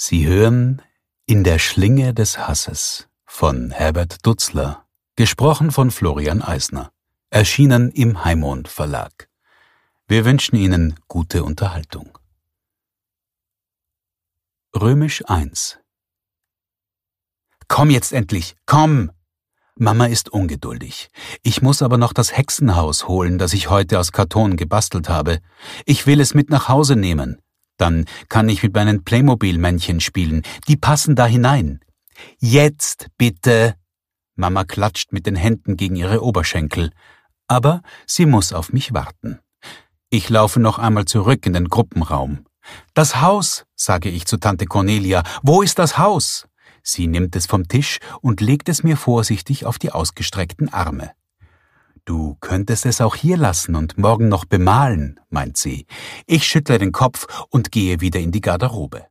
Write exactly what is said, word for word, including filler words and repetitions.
Sie hören »In der Schlinge des Hasses« von Herbert Dutzler, gesprochen von Florian Eisner, erschienen im Heimond Verlag. Wir wünschen Ihnen gute Unterhaltung. Römisch eins. »Komm jetzt endlich, komm!« Mama ist ungeduldig. Ich muss aber noch das Hexenhaus holen, das ich heute aus Karton gebastelt habe. Ich will es mit nach Hause nehmen. Dann kann ich mit meinen Playmobil-Männchen spielen. Die passen da hinein. Jetzt bitte! Mama klatscht mit den Händen gegen ihre Oberschenkel. Aber sie muss auf mich warten. Ich laufe noch einmal zurück in den Gruppenraum. »Das Haus«, sage ich zu Tante Cornelia. »Wo ist das Haus?« Sie nimmt es vom Tisch und legt es mir vorsichtig auf die ausgestreckten Arme. »Du könntest es auch hier lassen und morgen noch bemalen«, meint sie. Ich schüttle den Kopf und gehe wieder in die Garderobe.